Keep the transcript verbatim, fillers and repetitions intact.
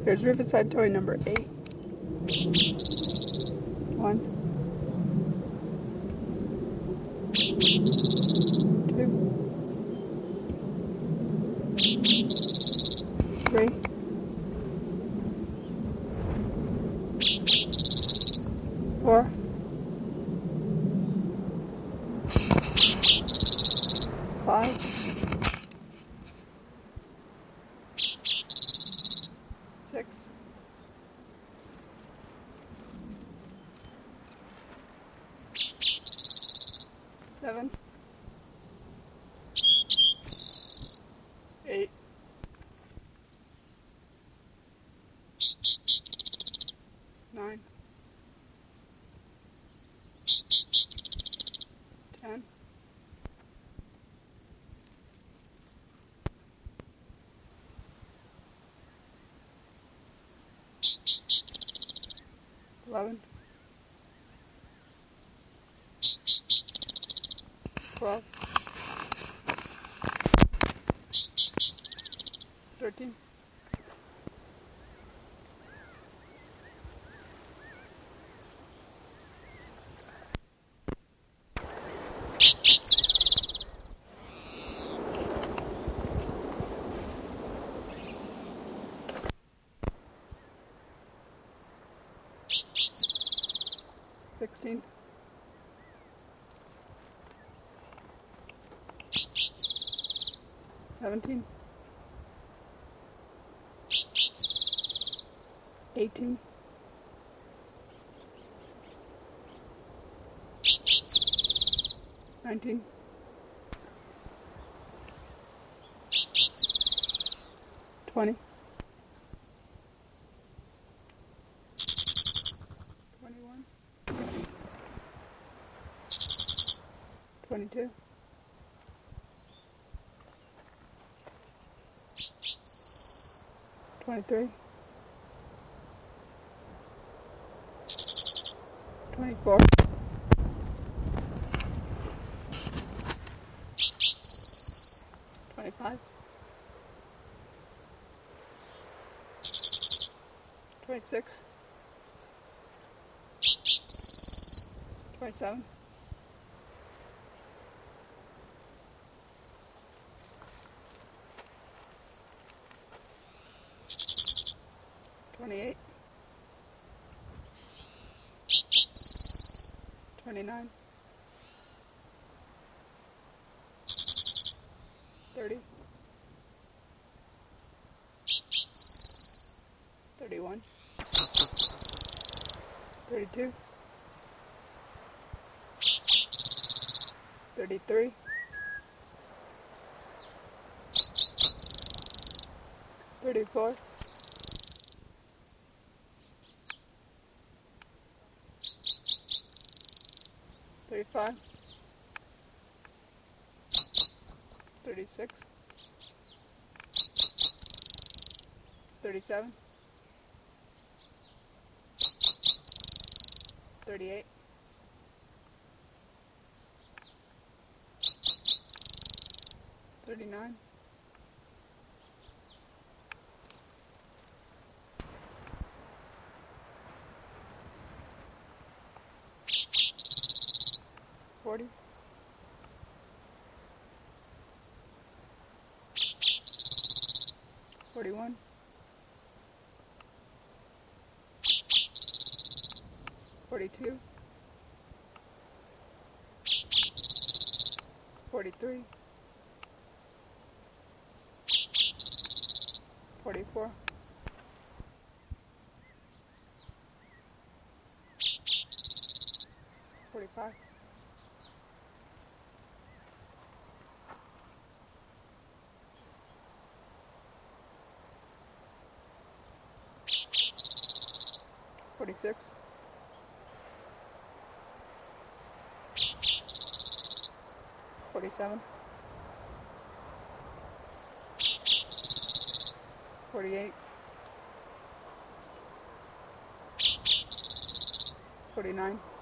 Here's Riverside toy number eight. One. Two. Three. Four. Five. Six. Seven. Eight. Nine. Ten. Eleven. Twelve. Thirteen. Sixteen. Seventeen. Eighteen. Nineteen. Twenty. Twenty-one. Twenty-two. Twenty-three. Twenty-four. Twenty-five. Twenty-six. Twenty-seven. Twenty-eight. Twenty-nine. Thirty. Thirty-one. Thirty-two. Thirty-three. Thirty-four. Thirty-five. Thirty-six. Thirty-seven. Thirty-eight. Thirty-nine. Forty. Forty-one. Forty-two. Forty-three. Forty-four. Forty-five. Forty-six. Forty-seven. Forty-eight. Forty-nine.